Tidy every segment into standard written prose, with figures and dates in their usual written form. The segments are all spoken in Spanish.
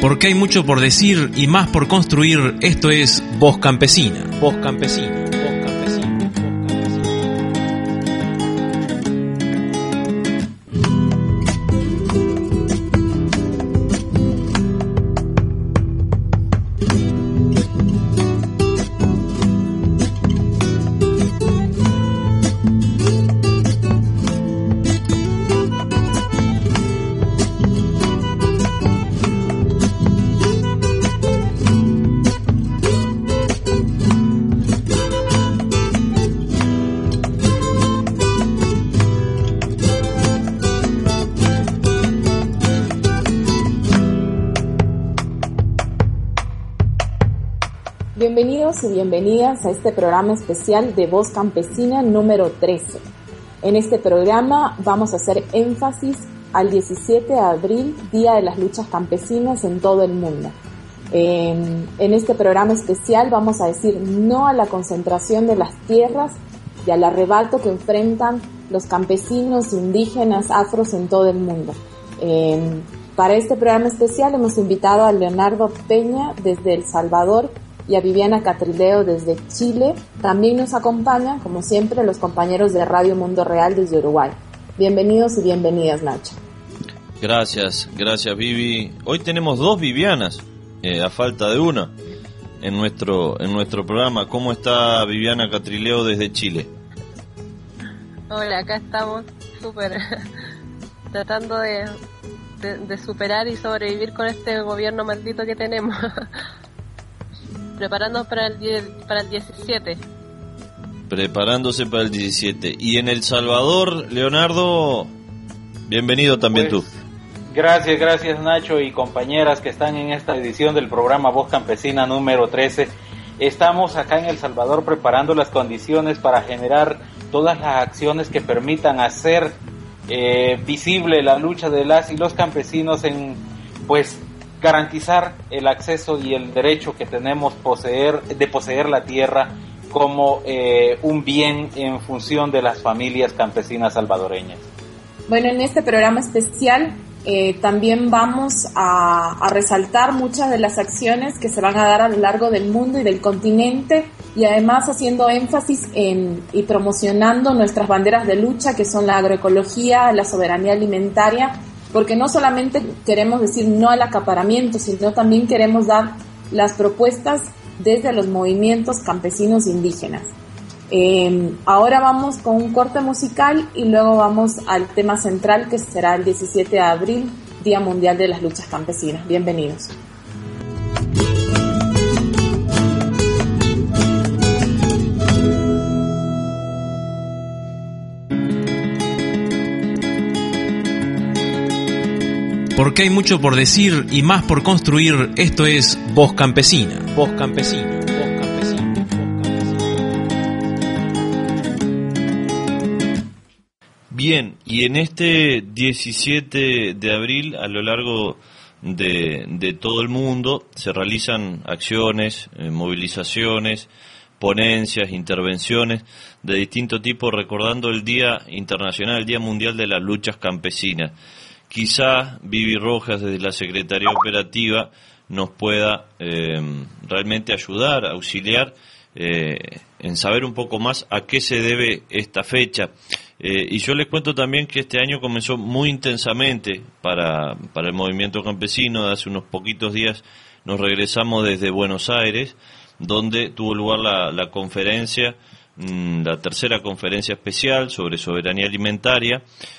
Porque hay mucho por decir y más por construir. Esto es Voz Campesina. Voz Campesina. Bienvenidos y bienvenidas a este programa especial de Voz Campesina número 13. En este programa vamos a hacer énfasis al 17 de abril, Día de las Luchas Campesinas en todo el mundo. En este programa especial vamos a decir no a la concentración de las tierras y al arrebato que enfrentan los campesinos, indígenas, afros en todo el mundo. Para este programa especial hemos invitado a Leonardo Peña desde El Salvador y a Viviana Catrileo desde Chile. También nos acompañan, como siempre, los compañeros de Radio Mundo Real desde Uruguay. Bienvenidos y bienvenidas, Nacho. Gracias Vivi. Hoy tenemos dos Vivianas, a falta de una, en nuestro programa. ¿Cómo está Viviana Catrileo desde Chile? Hola, acá estamos súper tratando de superar y sobrevivir con este gobierno maldito que tenemos. Preparándonos para el 17. Preparándose para el 17. Y en El Salvador, Leonardo, bienvenido también tú. Gracias Nacho y compañeras que están en esta edición del programa Voz Campesina número 13. Estamos acá en El Salvador preparando las condiciones para generar todas las acciones que permitan hacer visible la lucha de las y los campesinos en, pues, garantizar el acceso y el derecho que tenemos de poseer la tierra como un bien en función de las familias campesinas salvadoreñas. Bueno, en este programa especial también vamos a resaltar muchas de las acciones que se van a dar a lo largo del mundo y del continente, y además haciendo énfasis y promocionando nuestras banderas de lucha, que son la agroecología, la soberanía alimentaria, porque no solamente queremos decir no al acaparamiento, sino también queremos dar las propuestas desde los movimientos campesinos indígenas. Ahora vamos con un corte musical y luego vamos al tema central, que será el 17 de abril, Día Mundial de las Luchas Campesinas. Bienvenidos. Porque hay mucho por decir y más por construir. Esto es Voz Campesina. Voz Campesina. Bien, y en este 17 de abril, a lo largo de todo el mundo, se realizan acciones, movilizaciones, ponencias, intervenciones de distinto tipo, recordando el Día Internacional, el Día Mundial de las Luchas Campesinas. Quizá Vivi Rojas, desde la Secretaría Operativa, nos pueda realmente ayudar, auxiliar en saber un poco más a qué se debe esta fecha. Y yo les cuento también que este año comenzó muy intensamente para el movimiento campesino. Hace unos poquitos días nos regresamos desde Buenos Aires, donde tuvo lugar la conferencia, la tercera conferencia especial sobre soberanía alimentaria,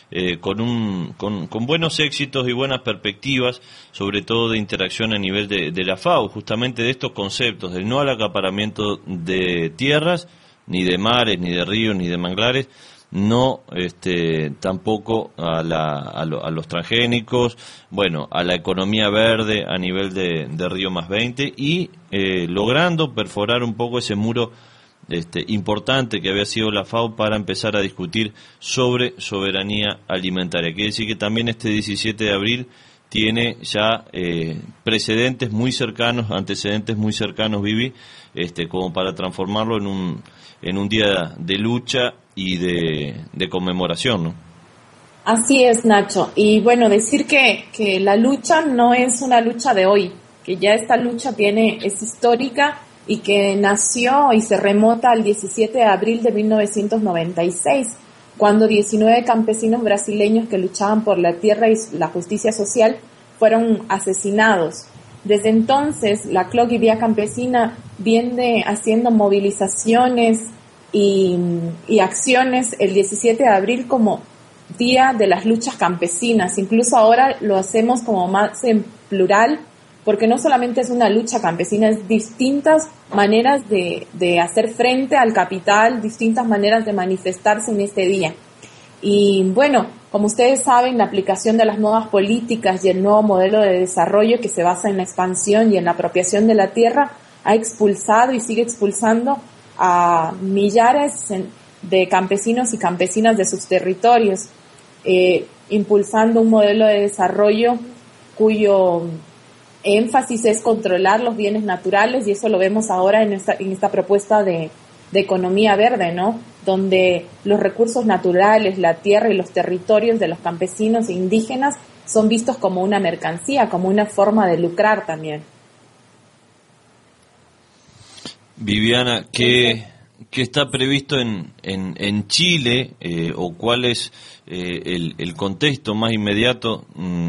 con buenos éxitos y buenas perspectivas, sobre todo de interacción a nivel de la FAO, justamente de estos conceptos, del no al acaparamiento de tierras, ni de mares, ni de ríos, ni de manglares, no tampoco a los transgénicos, bueno, a la economía verde a nivel de Río +20 y logrando perforar un poco ese muro importante que había sido la FAO para empezar a discutir sobre soberanía alimentaria. Quiere decir que también este 17 de abril tiene ya antecedentes muy cercanos, Vivi, como para transformarlo en un día de lucha y de conmemoración, ¿no? Así es, Nacho. Y bueno, decir que la lucha no es una lucha de hoy, que ya esta lucha es histórica y que nació y se remota al 17 de abril de 1996, cuando 19 campesinos brasileños que luchaban por la tierra y la justicia social fueron asesinados. Desde entonces, la CLOC y Vía Campesina viene haciendo movilizaciones y acciones el 17 de abril como Día de las Luchas Campesinas. Incluso ahora lo hacemos como más en plural, porque no solamente es una lucha campesina, es distintas maneras de hacer frente al capital, distintas maneras de manifestarse en este día. Y bueno, como ustedes saben, la aplicación de las nuevas políticas y el nuevo modelo de desarrollo que se basa en la expansión y en la apropiación de la tierra ha expulsado y sigue expulsando a millares de campesinos y campesinas de sus territorios, impulsando un modelo de desarrollo cuyo énfasis es controlar los bienes naturales, y eso lo vemos ahora en esta propuesta de economía verde, ¿no? Donde los recursos naturales, la tierra y los territorios de los campesinos e indígenas son vistos como una mercancía, como una forma de lucrar también. Viviana, ¿qué está previsto en Chile o cuál es el contexto más inmediato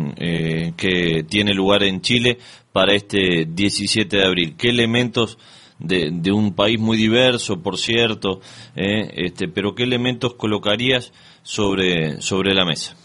que tiene lugar en Chile para este 17 de abril? ¿Qué elementos de un país muy diverso, por cierto, pero qué elementos colocarías sobre la mesa?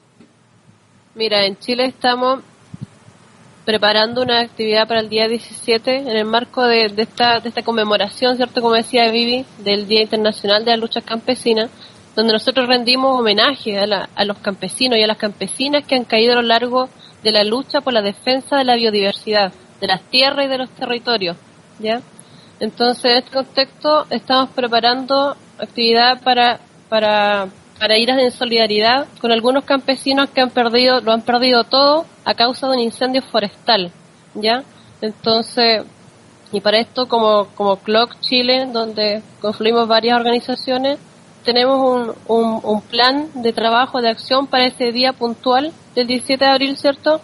Mira, en Chile estamos preparando una actividad para el día 17 en el marco de esta conmemoración, ¿cierto? Como decía Vivi, del Día Internacional de las Luchas Campesinas, donde nosotros rendimos homenaje a los campesinos y a las campesinas que han caído a lo largo de la lucha por la defensa de la biodiversidad, de las tierras y de los territorios, ¿ya? Entonces, en este contexto, estamos preparando actividad para ir en solidaridad con algunos campesinos que lo han perdido todo a causa de un incendio forestal, ¿ya? Entonces, y para esto, como CLOC Chile, donde confluimos varias organizaciones, tenemos un plan de trabajo, de acción para ese día puntual del 17 de abril, ¿cierto?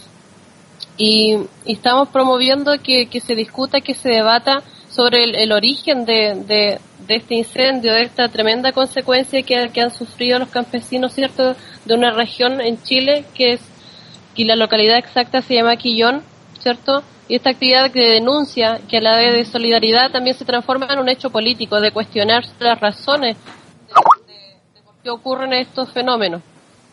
Y estamos promoviendo que se discuta, que se debata sobre el origen de este incendio, de esta tremenda consecuencia que han sufrido los campesinos, ¿cierto?, de una región en Chile y la localidad exacta se llama Quillón, ¿cierto? Y esta actividad de denuncia, que a la vez de solidaridad también se transforma en un hecho político, de cuestionar las razones de por qué ocurren estos fenómenos.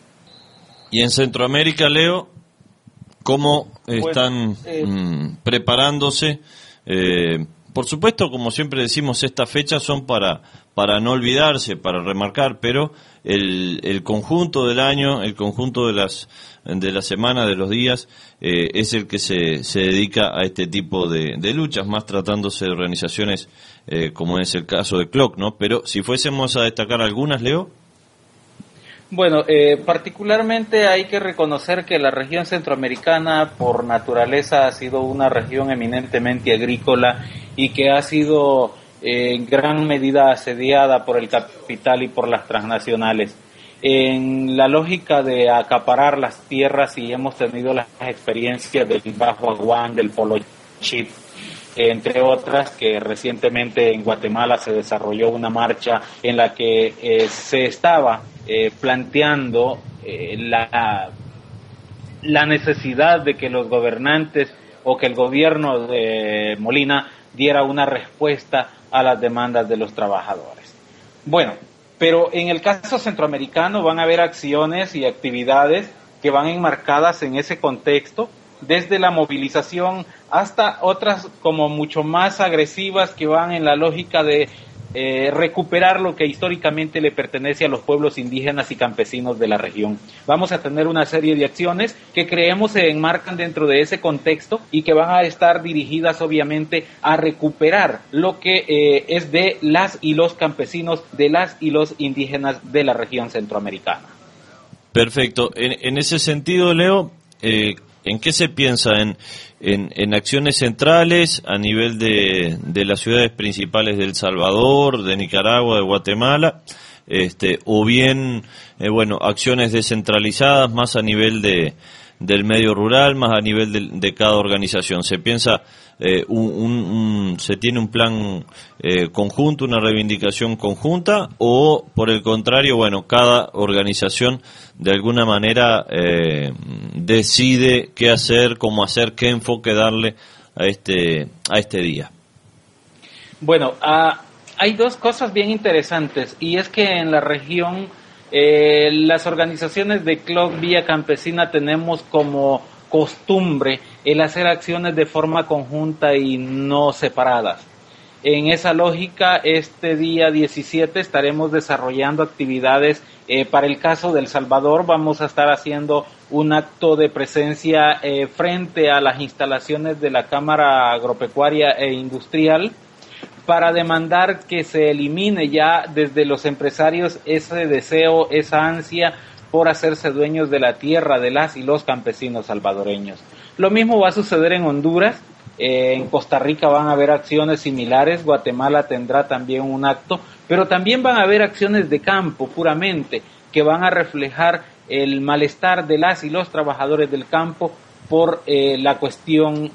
Y en Centroamérica, Leo, ¿cómo están preparándose? Por supuesto, como siempre decimos, estas fechas son para no olvidarse, para remarcar, pero el conjunto del año, el conjunto de la semana, de los días, es el que se dedica a este tipo de luchas, más tratándose de organizaciones como es el caso de CLOC, ¿no? Pero si fuésemos a destacar algunas, Leo. Bueno, particularmente hay que reconocer que la región centroamericana por naturaleza ha sido una región eminentemente agrícola y que ha sido en gran medida asediada por el capital y por las transnacionales. En la lógica de acaparar las tierras, y hemos tenido las experiencias del Bajo Aguán, del Polo Chip, entre otras, que recientemente en Guatemala se desarrolló una marcha en la que se estaba planteando la necesidad de que los gobernantes o que el gobierno de Molina diera una respuesta a las demandas de los trabajadores. Bueno, pero en el caso centroamericano van a haber acciones y actividades que van enmarcadas en ese contexto, desde la movilización hasta otras como mucho más agresivas que van en la lógica de recuperar lo que históricamente le pertenece a los pueblos indígenas y campesinos de la región. Vamos a tener una serie de acciones que creemos se enmarcan dentro de ese contexto y que van a estar dirigidas obviamente a recuperar lo que es de las y los campesinos, de las y los indígenas de la región centroamericana. Perfecto. En ese sentido, Leo, ¿en qué se piensa? ¿En acciones centrales a nivel de las ciudades principales de El Salvador, de Nicaragua, de Guatemala? o bien, acciones descentralizadas más a nivel del medio rural, más a nivel de cada organización. Se piensa, se tiene un plan conjunto, una reivindicación conjunta, o por el contrario, cada organización de alguna manera decide qué hacer, cómo hacer, qué enfoque darle a este día. Bueno, hay dos cosas bien interesantes, y es que en la región las organizaciones de CLOC Vía Campesina tenemos como costumbre el hacer acciones de forma conjunta y no separadas. En esa lógica, este día 17 estaremos desarrollando actividades. Para el caso de El Salvador, vamos a estar haciendo un acto de presencia frente a las instalaciones de la Cámara Agropecuaria e Industrial, para demandar que se elimine ya desde los empresarios ese deseo, esa ansia por hacerse dueños de la tierra de las y los campesinos salvadoreños. Lo mismo va a suceder en Honduras, en Costa Rica van a haber acciones similares, Guatemala tendrá también un acto, pero también van a haber acciones de campo puramente, que van a reflejar el malestar de las y los trabajadores del campo por la cuestión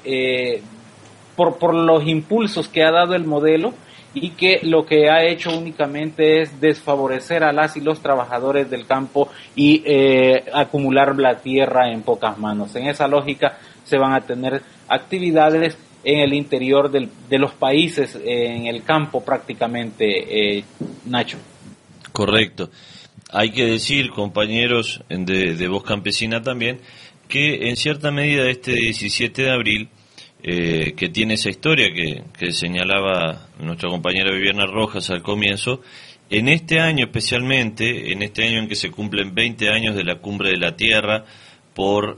por los impulsos que ha dado el modelo, y que lo que ha hecho únicamente es desfavorecer a las y los trabajadores del campo y acumular la tierra en pocas manos. En esa lógica se van a tener actividades en el interior de los países, en el campo prácticamente, Nacho. Correcto. Hay que decir, compañeros de Voz Campesina también, que en cierta medida este 17 de abril, que tiene esa historia que señalaba nuestra compañera Viviana Rojas al comienzo, en este año especialmente, en este año en que se cumplen 20 años de la Cumbre de la Tierra por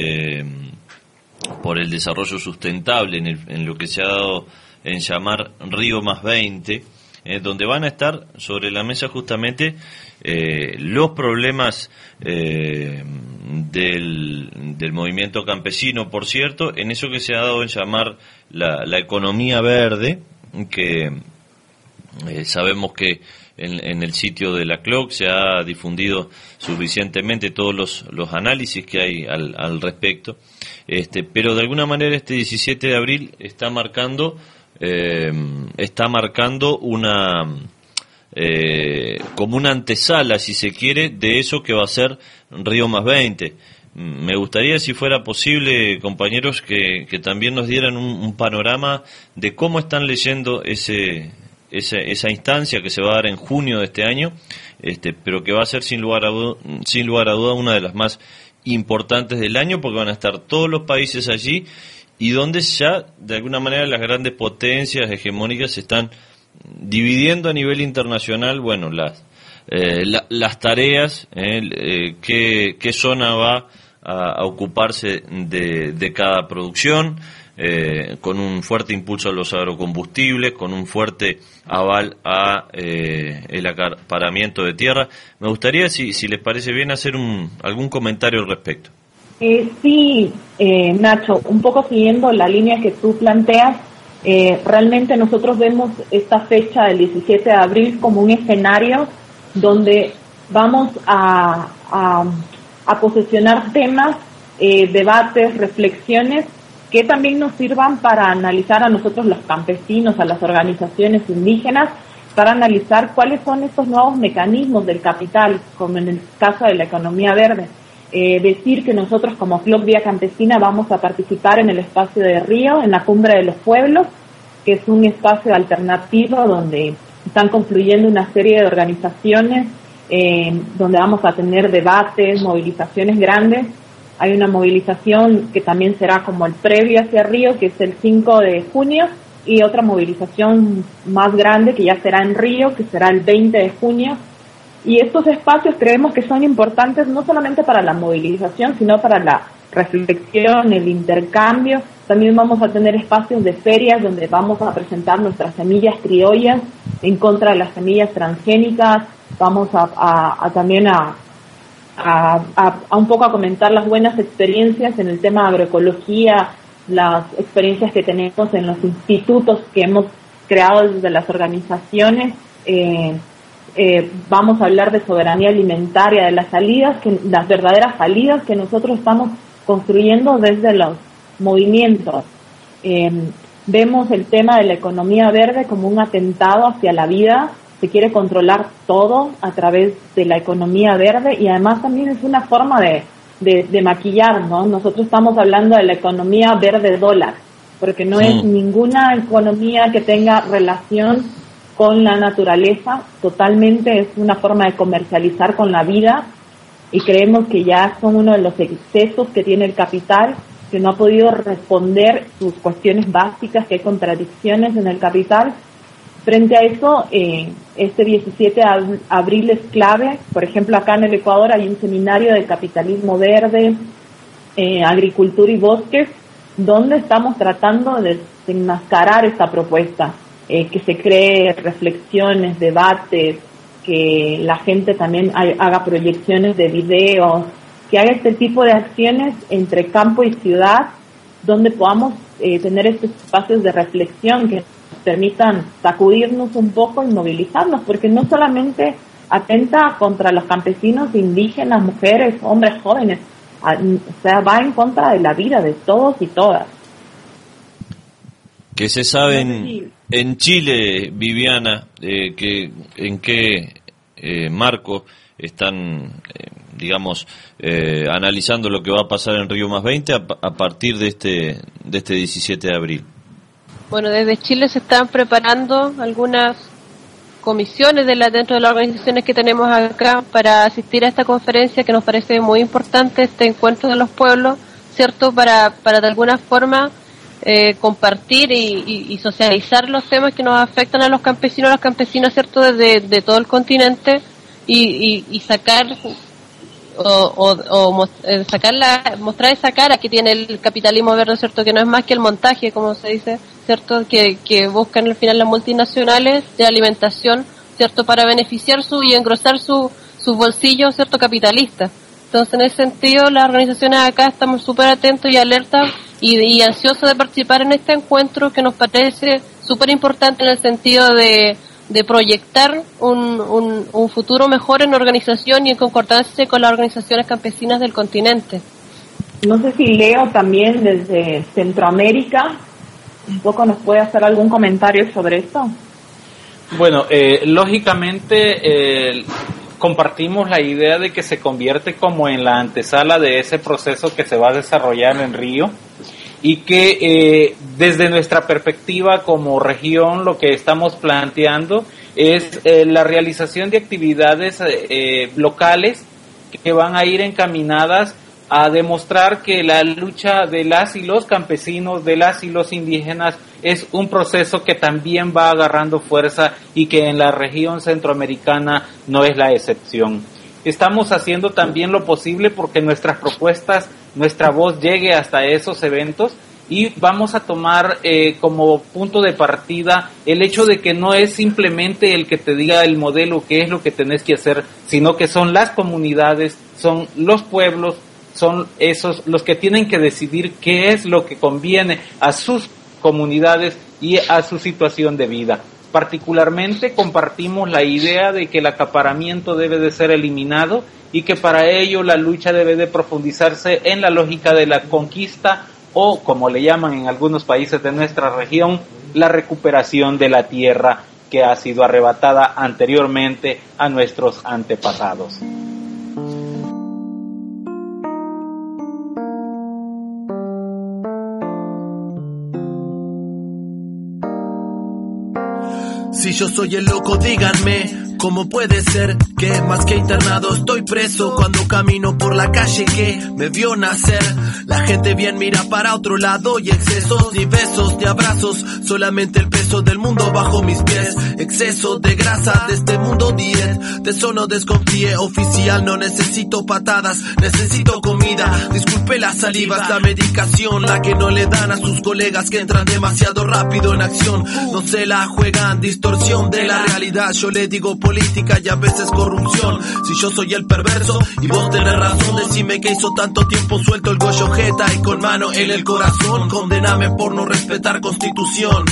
el desarrollo sustentable, en lo que se ha dado en llamar Río +20, donde van a estar sobre la mesa justamente los problemas del movimiento campesino, por cierto, en eso que se ha dado en llamar la economía verde, que sabemos que en el sitio de la CLOC se ha difundido suficientemente todos los análisis que hay al respecto, pero de alguna manera este 17 de abril está marcando una como una antesala, si se quiere, de eso que va a ser Río +20. Me gustaría, si fuera posible, compañeros, que también nos dieran un panorama de cómo están leyendo esa instancia que se va a dar en junio de este año, pero que va a ser sin lugar a duda una de las más importantes del año, porque van a estar todos los países allí, y donde ya de alguna manera las grandes potencias hegemónicas se están dividiendo a nivel internacional, las tareas, qué zona va a ocuparse de cada producción, con un fuerte impulso a los agrocombustibles, con un fuerte aval a el acaparamiento de tierra. Me gustaría, si les parece bien, hacer algún comentario al respecto. Sí, Nacho, un poco siguiendo la línea que tú planteas, realmente nosotros vemos esta fecha del 17 de abril como un escenario donde vamos a posesionar temas, debates, reflexiones que también nos sirvan para analizar a nosotros los campesinos, a las organizaciones indígenas, para analizar cuáles son estos nuevos mecanismos del capital, como en el caso de la economía verde. Decir que nosotros como CLOC Vía Campesina vamos a participar en el espacio de Río, en la Cumbre de los Pueblos, que es un espacio alternativo donde están confluyendo una serie de organizaciones, donde vamos a tener debates, movilizaciones grandes. Hay una movilización que también será como el previo hacia Río, que es el 5 de junio, y otra movilización más grande que ya será en Río, que será el 20 de junio. Y estos espacios creemos que son importantes no solamente para la movilización, sino para la reflexión, el intercambio. También vamos a tener espacios de ferias donde vamos a presentar nuestras semillas criollas en contra de las semillas transgénicas. Vamos también a un poco a comentar las buenas experiencias en el tema de agroecología, las experiencias que tenemos en los institutos que hemos creado desde las organizaciones, vamos a hablar de soberanía alimentaria, de las verdaderas salidas que nosotros estamos construyendo desde los movimientos. Vemos el tema de la economía verde como un atentado hacia la vida. Se quiere controlar todo a través de la economía verde, y además también es una forma de maquillar, ¿no? Nosotros estamos hablando de la economía verde dólar, porque no es ninguna economía que tenga relación con la naturaleza, totalmente es una forma de comercializar con la vida, y creemos que ya son uno de los excesos que tiene el capital, que no ha podido responder sus cuestiones básicas, que hay contradicciones en el capital. Frente a eso, este 17 de abril es clave. Por ejemplo, acá en el Ecuador hay un seminario de capitalismo verde, agricultura y bosques, donde estamos tratando de desenmascarar esta propuesta, que se cree reflexiones, debates, que la gente también haga proyecciones de videos, que haga este tipo de acciones entre campo y ciudad, donde podamos tener estos espacios de reflexión que permitan sacudirnos un poco y movilizarnos, porque no solamente atenta contra los campesinos, indígenas, mujeres, hombres, jóvenes, o sea, va en contra de la vida de todos y todas. ¿Qué se sabe en Chile, Viviana, en qué marco están, digamos, analizando lo que va a pasar en Río +20 a partir de este 17 de abril? Bueno, desde Chile se están preparando algunas comisiones dentro de las organizaciones que tenemos acá para asistir a esta conferencia, que nos parece muy importante, este encuentro de los pueblos, ¿cierto? Para de alguna forma compartir y socializar los temas que nos afectan a los campesinos, las campesinas, ¿cierto? De todo el continente, y sacar mostrar esa cara que tiene el capitalismo verde, ¿cierto? Que no es más que el montaje, como se dice, ¿cierto? Que buscan al final las multinacionales de alimentación, ¿cierto? Para beneficiar y engrosar sus bolsillos, ¿cierto? Capitalistas. Entonces, en ese sentido, las organizaciones acá estamos súper atentos y alertas y ansiosos de participar en este encuentro, que nos parece súper importante en el sentido de proyectar un futuro mejor en organización y en concordancia con las organizaciones campesinas del continente. No sé si Leo también desde Centroamérica un poco nos puede hacer algún comentario sobre esto. Bueno, lógicamente compartimos la idea de que se convierte como en la antesala de ese proceso que se va a desarrollar en Río, y que desde nuestra perspectiva como región lo que estamos planteando es la realización de actividades locales que van a ir encaminadas a demostrar que la lucha de las y los campesinos, de las y los indígenas, es un proceso que también va agarrando fuerza y que en la región centroamericana no es la excepción. Estamos haciendo también lo posible porque nuestras propuestas, nuestra voz llegue hasta esos eventos, y vamos a tomar como punto de partida el hecho de que no es simplemente el que te diga el modelo qué es lo que tenés que hacer, sino que son las comunidades, son los pueblos, son esos los que tienen que decidir qué es lo que conviene a sus comunidades y a su situación de vida. Particularmente compartimos la idea de que el acaparamiento debe de ser eliminado y que para ello la lucha debe de profundizarse en la lógica de la conquista, o como le llaman en algunos países de nuestra región, la recuperación de la tierra que ha sido arrebatada anteriormente a nuestros antepasados. Si yo soy el loco, díganme, ¿cómo puede ser que más que internado estoy preso? Cuando camino por la calle que me vio nacer, la gente bien mira para otro lado, y excesos, ni besos, ni abrazos, solamente el peso del mundo bajo mis pies. Exceso de grasa de este mundo diet, de eso no desconfíe, oficial, no necesito patadas, necesito comida. Disculpe las salivas, la medicación, la que no le dan a sus colegas que entran demasiado rápido en acción. No se la juegan, distorsión de la realidad. Yo le digo política y a veces corrupción. Si yo soy el perverso y vos tenés razón, decime que hizo tanto tiempo suelto el goyo jeta y con mano en el corazón. Condename por no respetar constitución.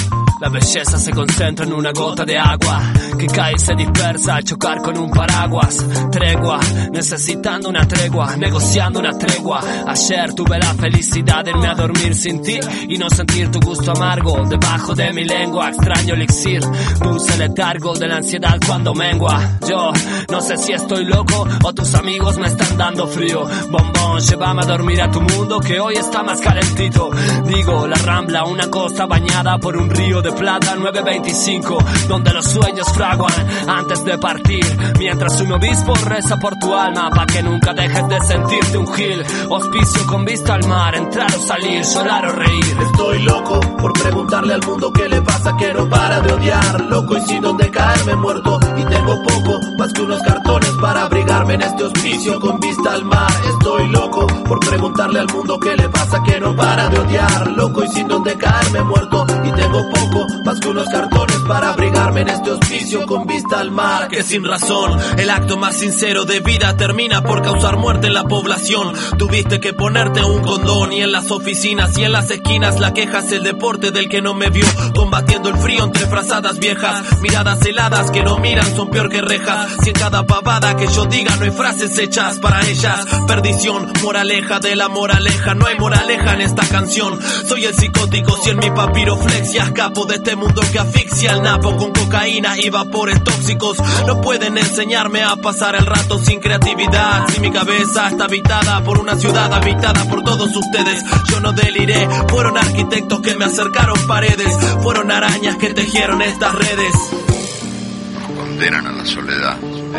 La belleza se concentra en una gota de agua que cae y se dispersa al chocar con un paraguas. Tregua, necesitando una tregua, negociando una tregua. Ayer tuve la felicidad de irme a dormir sin ti y no sentir tu gusto amargo debajo de mi lengua. Extraño elixir, dulce letargo de la ansiedad cuando mengua. Yo no sé si estoy loco o tus amigos me están dando frío. Bombón, llévame a dormir a tu mundo que hoy está más calentito. Digo, la Rambla, una costa bañada por un río de plata, 925, donde los sueños fraguan antes de partir, mientras un obispo reza por tu alma pa' que nunca dejes de sentirte un gil. Hospicio con vista al mar, entrar o salir, llorar o reír. Estoy loco por preguntarle al mundo qué le pasa, que no para de odiar. Loco y sin donde caerme muerto, y tengo poco más que unos cartones para abrigarme en este hospicio con vista al mar. Estoy loco por preguntarle al mundo qué le pasa, que no para de odiar. Loco y sin donde caerme muerto, y tengo poco más que unos cartones para abrigarme en este hospicio con vista al mar. Que sin razón, el acto más sincero de vida termina por causar muerte en la población. Tuviste que ponerte un condón, y en las oficinas y en las esquinas la queja es el deporte del que no me vio, combatiendo el frío entre frazadas viejas. Miradas heladas que no miran son peor que rejas. Si en cada pavada que yo diga no hay frases hechas para ellas. Perdición, moraleja de la moraleja, no hay moraleja en esta canción. Soy el psicótico, si en mi papiroflexia escapo de este mundo que asfixia el napo con cocaína y vapores tóxicos. No pueden enseñarme a pasar el rato sin creatividad, si mi cabeza está habitada por una ciudad habitada por todos ustedes. Yo no deliré, fueron arquitectos que me acercaron paredes, fueron arañas que tejieron estas redes. Nos condenan a la soledad,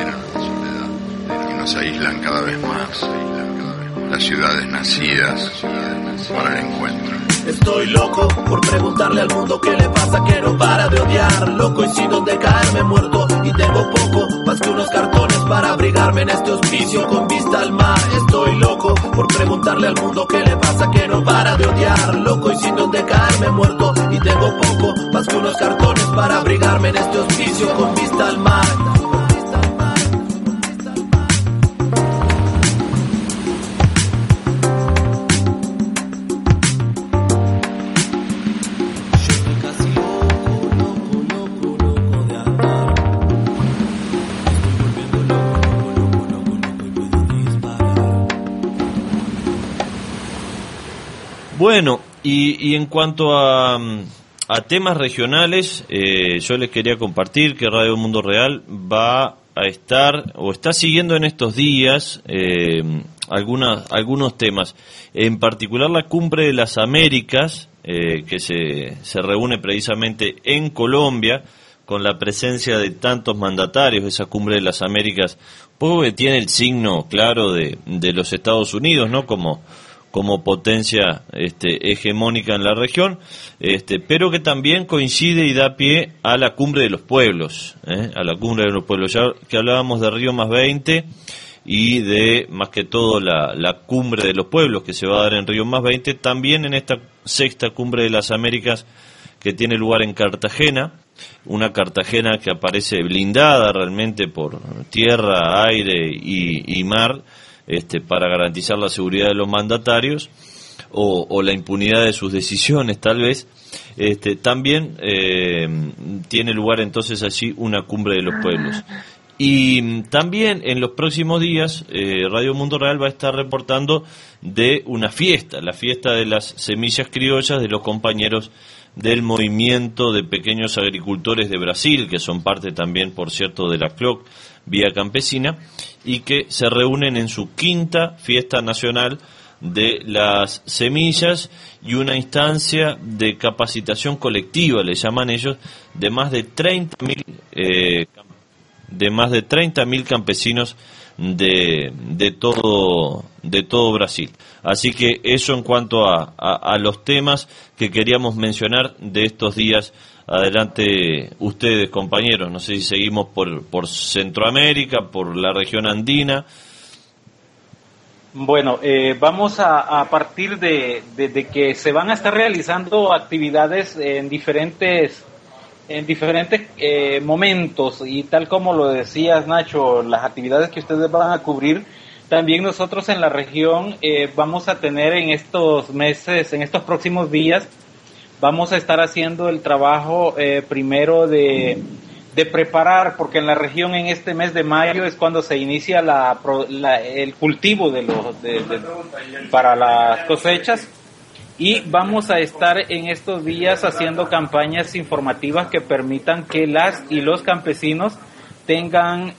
y nos aíslan cada vez más. Las ciudades nacidas para el encuentro. Estoy loco por preguntarle al mundo qué le pasa, que no para de odiar. Loco y sin donde caerme muerto, y tengo poco más que unos cartones para abrigarme en este hospicio con vista al mar. Estoy loco por preguntarle al mundo qué le pasa, que no para de odiar. Loco y sin donde caerme muerto, y tengo poco más que unos cartones para abrigarme en este hospicio con vista al mar. Bueno, y en cuanto a temas regionales, yo les quería compartir que Radio Mundo Real va a estar, o está siguiendo en estos días, algunos temas, en particular la Cumbre de las Américas, que se reúne precisamente en Colombia, con la presencia de tantos mandatarios. Esa Cumbre de las Américas, poco que tiene el signo claro de los Estados Unidos, ¿no? Como potencia hegemónica en la región, pero que también coincide y da pie a la Cumbre de los Pueblos, a la Cumbre de los Pueblos, ya que hablábamos de Río +20 y de, más que todo, la Cumbre de los Pueblos que se va a dar en Río +20, también en esta sexta Cumbre de las Américas que tiene lugar en Cartagena, una Cartagena que aparece blindada realmente por tierra, aire y mar, para garantizar la seguridad de los mandatarios o la impunidad de sus decisiones, tal vez. También tiene lugar entonces allí una Cumbre de los Pueblos. Y también en los próximos días Radio Mundo Real va a estar reportando de una fiesta, la fiesta de las semillas criollas de los compañeros del movimiento de pequeños agricultores de Brasil, que son parte también, por cierto, de la CLOC, Vía Campesina, y que se reúnen en su quinta fiesta nacional de las semillas y una instancia de capacitación colectiva, le llaman ellos, de más de 30.000 campesinos de todo Brasil. Así que eso en cuanto a los temas que queríamos mencionar de estos días. Adelante ustedes, compañeros, no sé si seguimos por Centroamérica, por la región andina. Bueno, vamos a partir de que se van a estar realizando actividades en diferentes momentos, y tal como lo decías, Nacho, las actividades que ustedes van a cubrir, también nosotros en la región vamos a tener en estos meses, en estos próximos días, vamos a estar haciendo el trabajo primero de preparar, porque en la región en este mes de mayo es cuando se inicia el cultivo para las cosechas, y vamos a estar en estos días haciendo campañas informativas que permitan que las y los campesinos tengan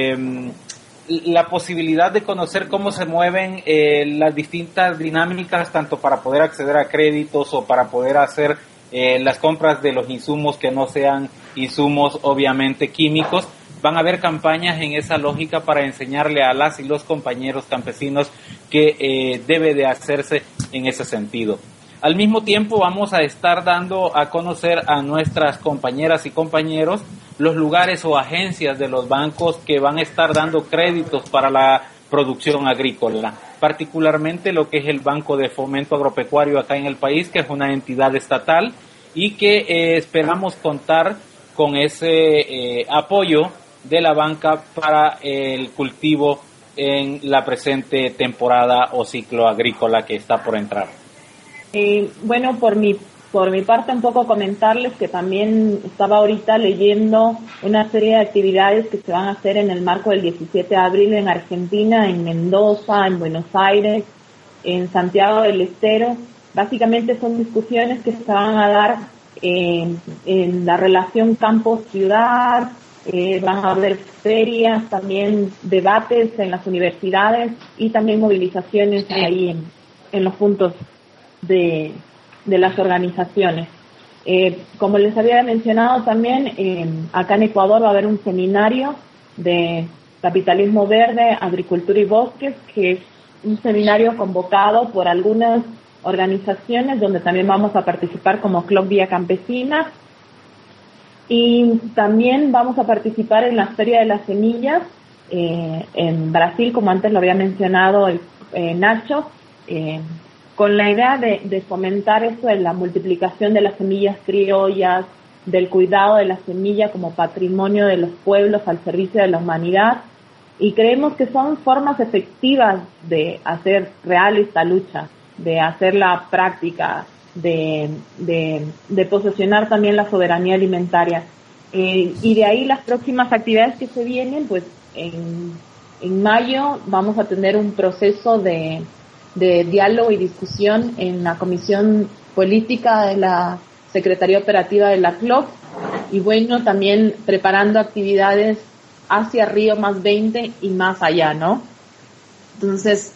la posibilidad de conocer cómo se mueven las distintas dinámicas, tanto para poder acceder a créditos o para poder hacer las compras de los insumos que no sean insumos obviamente químicos. Van a haber campañas en esa lógica para enseñarle a las y los compañeros campesinos que debe de hacerse en ese sentido. Al mismo tiempo vamos a estar dando a conocer a nuestras compañeras y compañeros los lugares o agencias de los bancos que van a estar dando créditos para la producción agrícola, particularmente lo que es el Banco de Fomento Agropecuario acá en el país, que es una entidad estatal y que esperamos contar con ese apoyo de la banca para el cultivo en la presente temporada o ciclo agrícola que está por entrar. Bueno, por mi parte un poco comentarles que también estaba ahorita leyendo una serie de actividades que se van a hacer en el marco del 17 de abril en Argentina, en Mendoza, en Buenos Aires, en Santiago del Estero. Básicamente son discusiones que se van a dar en la relación campo-ciudad, van a haber ferias, también debates en las universidades y también movilizaciones ahí en los puntos de las organizaciones. Como les había mencionado también, acá en Ecuador va a haber un seminario de capitalismo verde, agricultura y bosques, que es un seminario convocado por algunas organizaciones donde también vamos a participar como Club Vía Campesina, y también vamos a participar en la Feria de las Semillas en Brasil, como antes lo había mencionado Nacho, con la idea de fomentar esto de la multiplicación de las semillas criollas, del cuidado de la semilla como patrimonio de los pueblos al servicio de la humanidad, y creemos que son formas efectivas de hacer real esta lucha, de hacerla práctica, de posesionar también la soberanía alimentaria. Y de ahí las próximas actividades que se vienen, pues en mayo vamos a tener un proceso de diálogo y discusión en la Comisión Política de la Secretaría Operativa de la CLOC, y bueno, también preparando actividades hacia Río +20 y más allá, ¿no? Entonces,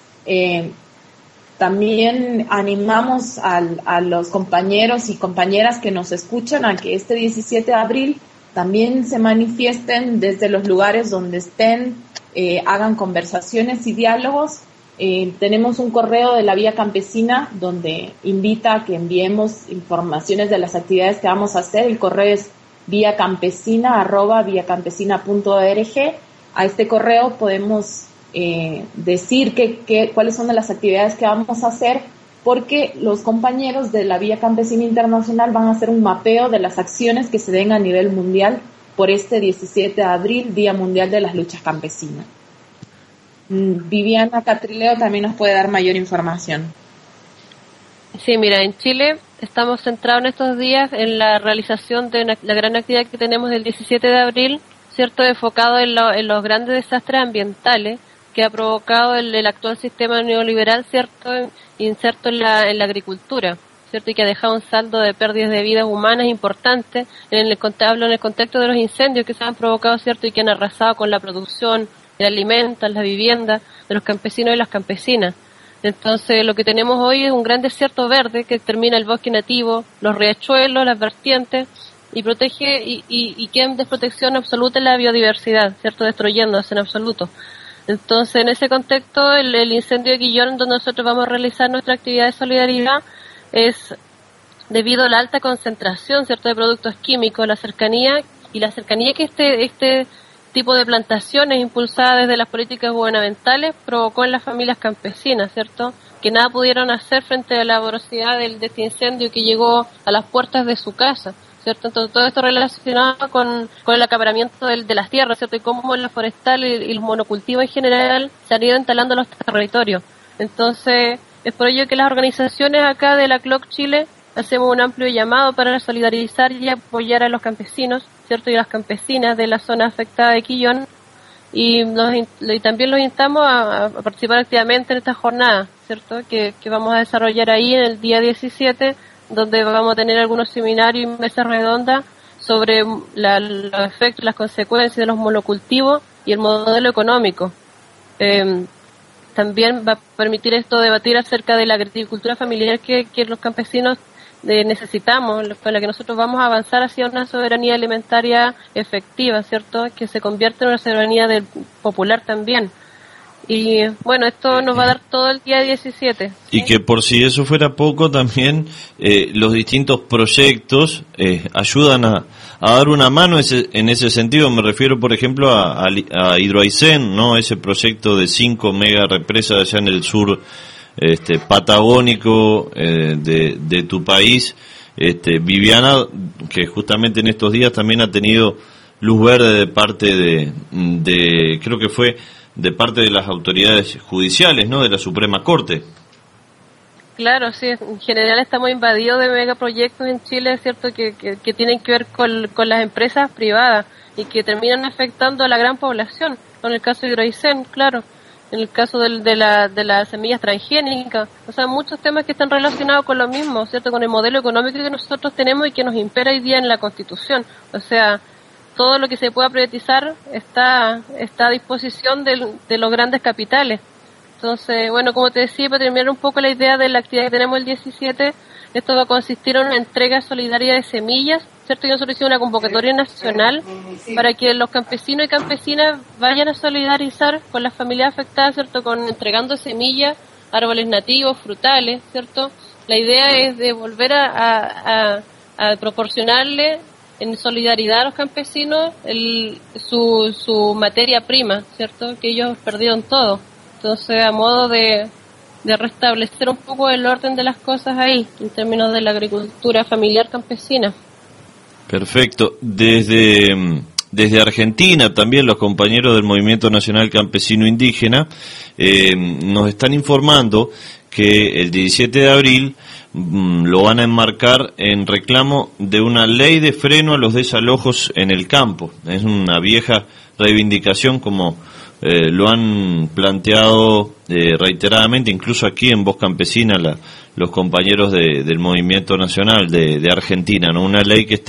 también animamos a los compañeros y compañeras que nos escuchan a que este 17 de abril también se manifiesten desde los lugares donde estén, hagan conversaciones y diálogos. Tenemos un correo de la Vía Campesina donde invita a que enviemos informaciones de las actividades que vamos a hacer. El correo es viacampesina@viacampesina.org. A este correo podemos decir cuáles son las actividades que vamos a hacer, porque los compañeros de la Vía Campesina Internacional van a hacer un mapeo de las acciones que se den a nivel mundial por este 17 de abril, Día Mundial de las Luchas Campesinas. Viviana Catrileo también nos puede dar mayor información. Sí, mira, en Chile estamos centrados en estos días en la realización de la gran actividad que tenemos del 17 de abril, ¿cierto?, enfocado en los grandes desastres ambientales que ha provocado el actual sistema neoliberal, ¿cierto?, inserto en la agricultura, ¿cierto?, y que ha dejado un saldo de pérdidas de vidas humanas importantes hablo en el contexto de los incendios que se han provocado, ¿cierto?, y que han arrasado con la producción, el alimento, la vivienda de los campesinos y las campesinas. Entonces, lo que tenemos hoy es un gran desierto verde que termina el bosque nativo, los riachuelos, las vertientes, y protege y queda en desprotección absoluta la biodiversidad, ¿cierto?, destruyéndose en absoluto. Entonces, en ese contexto, el incendio de Quillón, donde nosotros vamos a realizar nuestra actividad de solidaridad, es debido a la alta concentración, ¿cierto?, de productos químicos, la cercanía que este tipo de plantaciones impulsadas desde las políticas gubernamentales provocó en las familias campesinas, ¿cierto?, que nada pudieron hacer frente a la voracidad de este incendio que llegó a las puertas de su casa, ¿cierto? Entonces, todo esto relacionado con el acaparamiento de las tierras, ¿cierto?, y cómo la forestal y el monocultivo en general se han ido instalando en los territorios. Entonces, es por ello que las organizaciones acá de la CLOC Chile hacemos un amplio llamado para solidarizar y apoyar a los campesinos, ¿cierto? Y a las campesinas de la zona afectada de Quillón, y también los instamos a participar activamente en esta jornada, ¿cierto? Que vamos a desarrollar ahí en el día 17, donde vamos a tener algunos seminarios y mesas redondas sobre los efectos, las consecuencias de los monocultivos y el modelo económico. También va a permitir esto debatir acerca de la agricultura familiar que los campesinos necesitamos, con la que nosotros vamos a avanzar hacia una soberanía alimentaria efectiva, ¿cierto? Que se convierte en una soberanía popular también. Y bueno, esto nos va a dar todo el día 17. Y que por si eso fuera poco, también los distintos proyectos ayudan a dar una mano en ese sentido. Me refiero, por ejemplo, a Hidroaicén, ¿no? Ese proyecto de 5 mega represas allá en el sur patagónico de tu país, Viviana, que justamente en estos días también ha tenido luz verde de parte de creo que fue de parte de las autoridades judiciales, ¿no? De la Suprema Corte. Claro, sí, en general estamos invadidos de megaproyectos en Chile, es cierto, que tienen que ver con las empresas privadas y que terminan afectando a la gran población. En el caso de Hidroaicén, claro, en el caso de las semillas transgénicas, o sea, muchos temas que están relacionados con lo mismo, ¿cierto? Con el modelo económico que nosotros tenemos y que nos impera hoy día en la Constitución. O sea, todo lo que se pueda privatizar está a disposición de los grandes capitales. Entonces, bueno, como te decía, para terminar un poco la idea de la actividad que tenemos el 17, esto va a consistir en una entrega solidaria de semillas, ¿cierto? Y nosotros hicimos una convocatoria nacional para que los campesinos y campesinas vayan a solidarizar con las familias afectadas, ¿cierto? Entregando semillas, árboles nativos, frutales, ¿cierto? La idea es de volver a proporcionarle en solidaridad a los campesinos su materia prima, ¿cierto? Que ellos perdieron todo. Entonces, a modo de restablecer un poco el orden de las cosas ahí, en términos de la agricultura familiar campesina. Perfecto. Desde Argentina también los compañeros del Movimiento Nacional Campesino Indígena nos están informando que el 17 de abril lo van a enmarcar en reclamo de una ley de freno a los desalojos en el campo. Es una vieja reivindicación, como lo han planteado reiteradamente, incluso aquí en Voz Campesina, los compañeros del Movimiento Nacional de Argentina, ¿no? Una ley que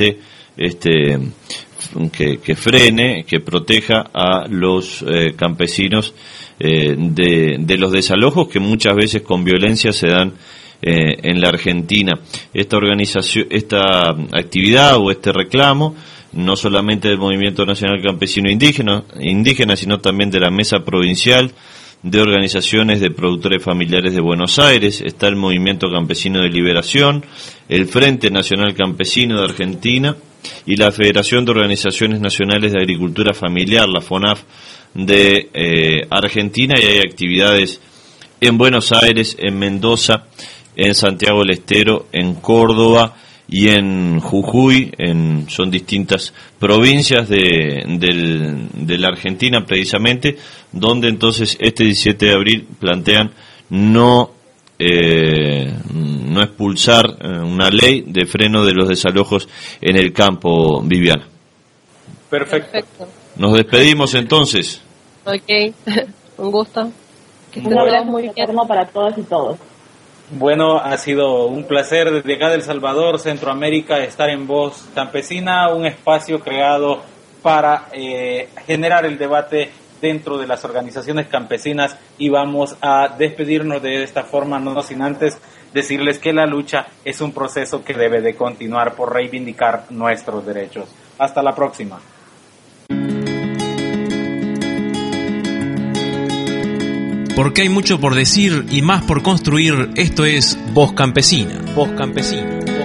que frene, que proteja a los campesinos de los desalojos que muchas veces con violencia se dan en la Argentina. Esta actividad o este reclamo, no solamente del Movimiento Nacional Campesino Indígena, sino también de la Mesa Provincial de Organizaciones de Productores Familiares de Buenos Aires, está el Movimiento Campesino de Liberación, el Frente Nacional Campesino de Argentina y la Federación de Organizaciones Nacionales de Agricultura Familiar, la FONAF de Argentina, y hay actividades en Buenos Aires, en Mendoza, en Santiago del Estero, en Córdoba y en Jujuy, son distintas provincias de la Argentina precisamente, donde entonces este 17 de abril plantean no expulsar una ley de freno de los desalojos en el campo, Viviana. Perfecto. Nos despedimos entonces. Ok, un gusto. Un abrazo muy eterno para todas y todos. Bueno, ha sido un placer desde acá del Salvador, Centroamérica, estar en Voz Campesina, un espacio creado para generar el debate dentro de las organizaciones campesinas, y vamos a despedirnos de esta forma, no sin antes decirles que la lucha es un proceso que debe de continuar por reivindicar nuestros derechos. Hasta la próxima. Porque hay mucho por decir y más por construir, esto es Voz Campesina. Voz Campesina.